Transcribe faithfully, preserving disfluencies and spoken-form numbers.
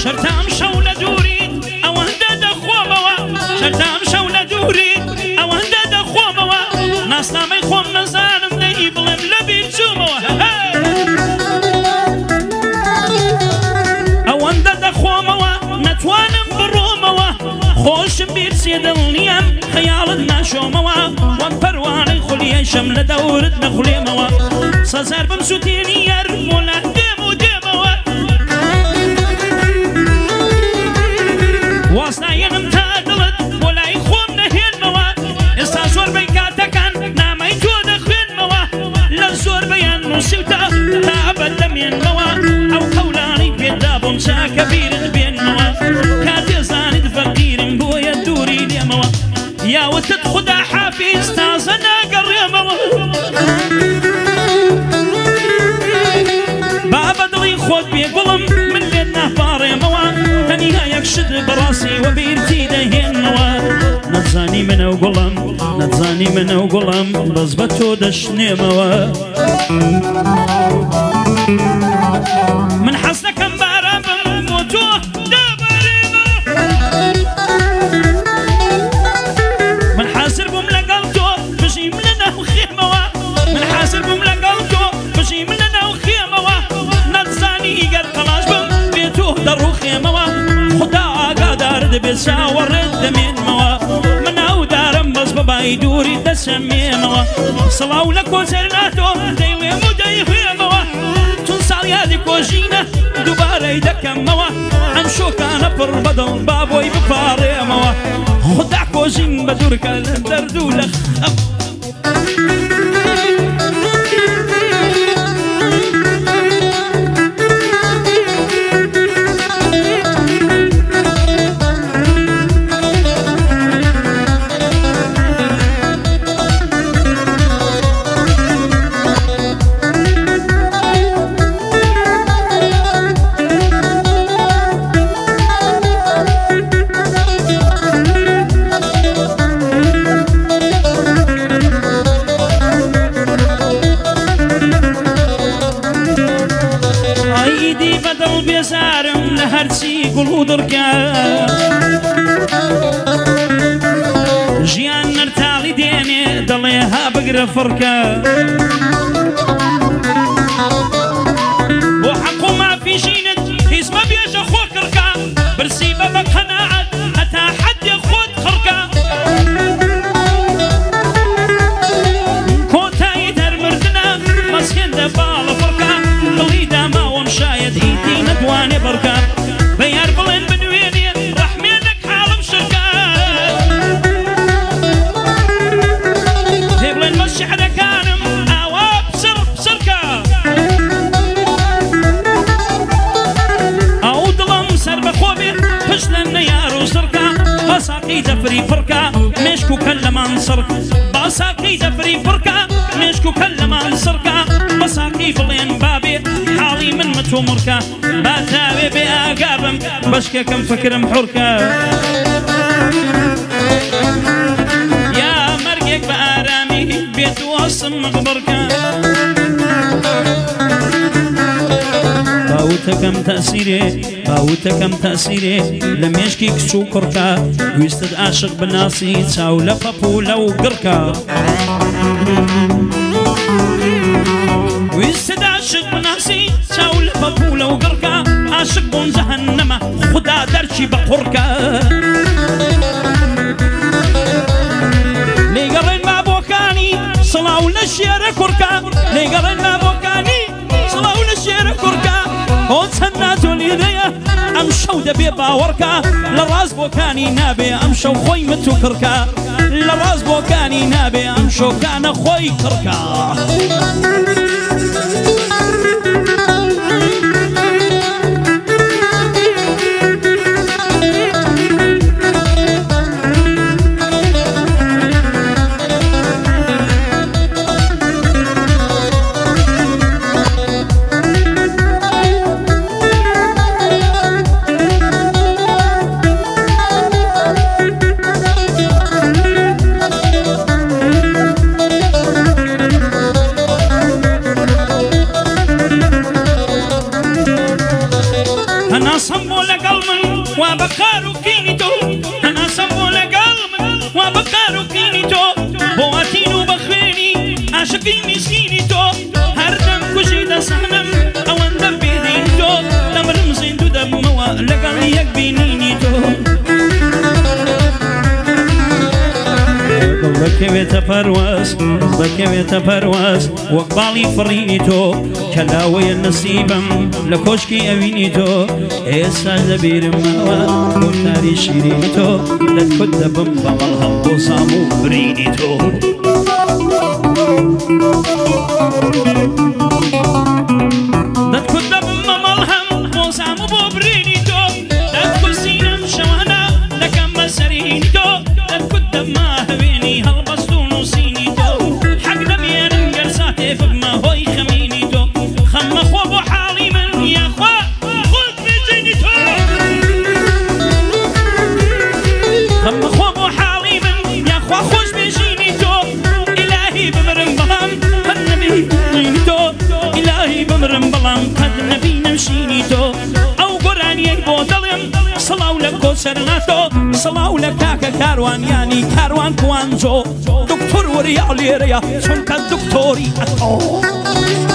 شرتام شەو لە دووری ئەوەندە دەخۆمەوە شەرتام شەو لە دووری ئەوەندە دەخۆمەوە ناسنامەی خۆم نەزانم دەی بڵێم لە بیر چوومەوە ئەوەندە دەخۆمەوە نەتوانم بڕۆمەوە خۆشم بیر سێ دڵنیام خەیاڵت ناشۆمەوە وەک پەروانەی خولیە شەم لە دەورت نەخولێمەوە سەزار بم سوتێنی یار بۆلا دێم و دێمەوە واستایەنم تا دڵت بۆ لای خۆم نەهێنمەوە ئێستا زۆربەی کاتەکان نامەی تۆ دەخوێنمەوە لە زۆربەیان نووسیوتە تا ئەبەد دەمێنمەوە ئەو قەولانەی پێدا بۆم چاکە بیرت بێنمەوە کاتێ زانیت فەقیرم بۆیە دووری لێمەوە یاوتت خدا حافیز تازە ناگەڕێمەوە بابە دڵی خۆت بێ گوڵم من لێت ناپاڕێمەوە تەنیا یەک شت بەڕاستی وە بیرتی دەهێنمەوە نەتزانی منە و گوڵم نەتزانی منە و گوڵم بەس بە تۆ دەشنێمەوە من حەز دەکەم باران بم بۆ تۆ دابارێمەوە من حازر بووم لەگەڵ تۆ بژیم لە ناو خێمەوە من حازر بووم لەگەڵ تۆ بژیم لە ناو خێمەوە نەتزانی ئیگەر قەڵاش بم بێ تۆ دەڕوو خێمەوە خدا ئاگادار دەبێت چاوەڕێت دەمێنمەوە من ئەودارم بەس بەبای دووری دەسەمێنەوە سڵاو لە کۆچەر ناتۆ دەیڵێم و دەیهێمەوە چون ساڵ یادی کۆژینە دووبارەی دەکەمەوە ئەم شۆکانە پڕ بەدڵ با بۆی بپاڕێمەوە خدا کۆژین بە دوورکە لە دەرد و لە خەم هەرچی گوڵ و دڕکە ژیان نەرتاڵی دێنێ دەڵێ ها بگرە فڕکە بۆ حەق و مافیژینت هیزمە بێژە خۆ کڕکە برسی بە بە قەناعەت هەتا حەدێ خۆت خڕکە کۆتایی دەرمردنە مەسکێندە باڵە فڕکە دڵی داماوەم شاید ئیدی نەتوانێ بڕکە بەیار بڵێن بنوێنێ ڕەحمێنێک حاڵم شرکە تێ بڵێن بە شیعرەکانم ئاوا پسڕ پسڕکە ئەو دڵم سەر بەخۆ بێ پشت لە نەیار و سڕکە بە ساقی دەفری فڕکە مێشک و کەل لەمان سڕکە بە ساقی دەفری فڕکە مێشک و کەل لەمان سڕکە بە ساقی بڵێن بابێ حاڵی من متۆ مڕکە با تاوێ بێ ئاگابم بەشکێکم فکرم حورکە یا مەرگێک بە ئارامی بێت وەسم مەغبڕکە باوتەکەم تەسیرێ باوتەکەم تەسیرێ لە مێشکی کچ و کوڕکە ویستت عاشق بناسی چاو لە پەپوولە و گڕکە ویستت عاشق بناسی چاو لە پەپوولە و گڕکە عاشق بۆم جەهەنەمە خدا دەرچی بە قوڕکە لێگەڕێن مابۆکانی سڵاو لە شێرە کوڕکە لێگەڕێن مابۆکانی سڵاو لە شێرە کوڕکە ئۆ چەند ناتۆلیدەیە ئەم شەو دەبێ باوەڕکە لە ڕاست بۆکانی نابێ ئەم شەو خۆی مت و کڕکە لە ڕاست بۆکانی نابێ ئەم شۆکانە خۆی کڕکە بكويت فرواز بكويت فرواز وقبالي فرينيتو كلاوي النصيبم لكوشكي أوينيتو إيسا زبير موا كنتاري شيرينيتو لتكدبم بمالهم بوصامو برينيتو لتكدبم بمالهم بوصامو برينيتو لتكسينم شوانا لكم سرينيتو لتكدب ما هبيني هالبسطون وصينيتو حق دميان قرصاتي فبما هوي خمينيتو خم خوب وحالي من يا خوا خلق بجينيتو خم خوب وحالي من يا خوا خوش بجينيتو إلهي بمرم بلام قد نبي نمشينيتو إلهي بمرم بلام قد نبي نمشينيتو أو قرآن يكبو دلم صلاو لك سرناتو صلاو لك تاك كاروان يعني كاروان كوانزو دكتور وريا ليريا شنك الدكتوري أتو